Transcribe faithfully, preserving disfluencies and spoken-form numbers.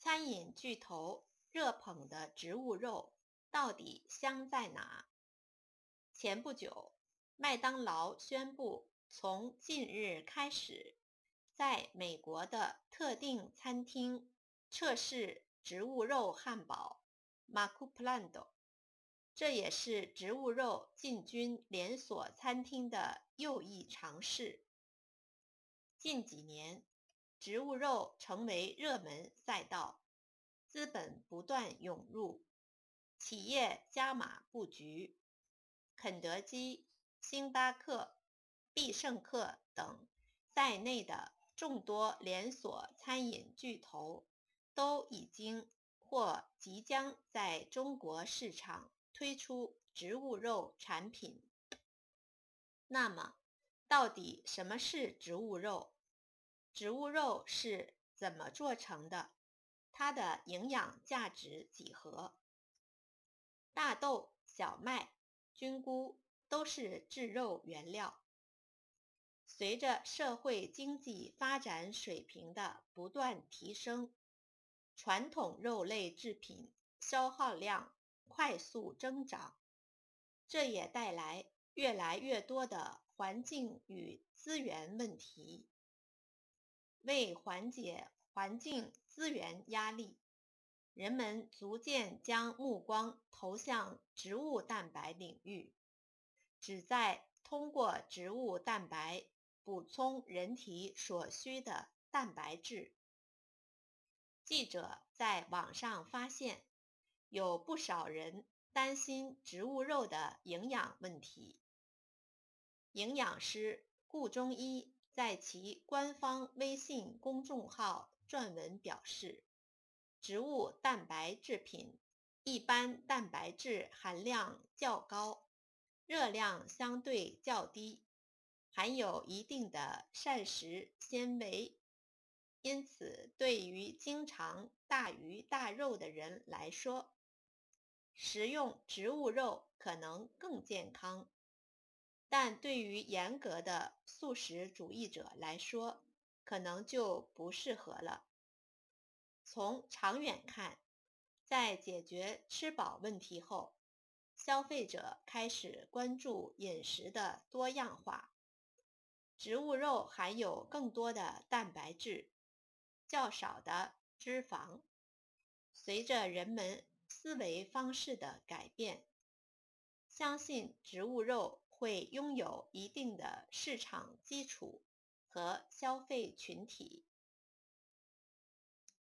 餐饮巨头热捧的植物肉到底香在哪？前不久，麦当劳宣布从近日开始，在美国的特定餐厅测试植物肉汉堡 McPlando， 这也是植物肉进军连锁餐厅的又一尝试。近几年，植物肉成为热门赛道，资本不断涌入，企业加码布局。肯德基、星巴克、必胜客等在内的众多连锁餐饮巨头都已经或即将在中国市场推出植物肉产品。那么，到底什么是植物肉？植物肉是怎么做成的？它的营养价值几何？大豆、小麦、菌菇都是制肉原料。随着社会经济发展水平的不断提升，传统肉类制品消耗量快速增长，这也带来越来越多的环境与资源问题。为缓解环境资源压力，人们逐渐将目光投向植物蛋白领域，旨在通过植物蛋白补充人体所需的蛋白质。记者在网上发现，有不少人担心植物肉的营养问题。营养师顾中医在其官方微信公众号撰文表示，植物蛋白制品一般蛋白质含量较高，热量相对较低，含有一定的膳食纤维，因此对于经常大鱼大肉的人来说，食用植物肉可能更健康。但对于严格的素食主义者来说，可能就不适合了。从长远看，在解决吃饱问题后，消费者开始关注饮食的多样化。植物肉含有更多的蛋白质，较少的脂肪。随着人们思维方式的改变，相信植物肉会拥有一定的市场基础和消费群体。